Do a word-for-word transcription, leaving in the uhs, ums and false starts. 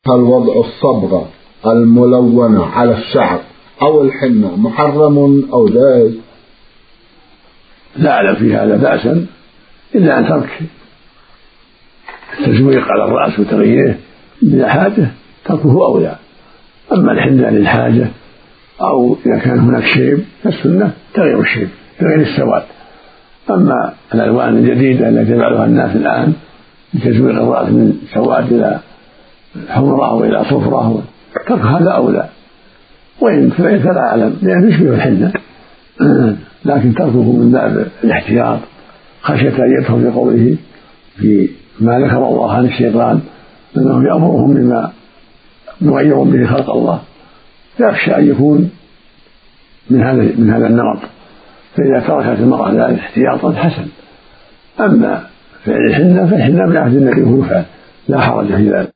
هل وضع الصبغة الملونة على الشعر أو الحنة محرم أو جائز؟ لا أعلم في هذا بأسا إلا أن ترك التزويق على الرأس وتغييره بلا حاجة تركه أولى. أما الحنة للحاجة أو إذا كان هناك شيب فالسنة تغيير الشيب تغيير السواد. أما الألوان الجديدة التي يفعلها الناس الآن بتزويق الرأس من سواد إلى حمرة وإلى صفرة ترك هذا أولى، وإن فلا أعلم لأنه يشبه الحنة، لكن تركه من باب الاحتياط خشية أن يدخل في قوله في ما ذكر الله عن الشيطان أنه يأمرهم بما يغير به خلق الله، فيخشى أن يكون من هذا من هذا النمط، فإذا تركت المرأة ذلك احتياطا حسن. أما فعل الحنة فالحنة من عهد النبي يفعل لا حرج في ذلك.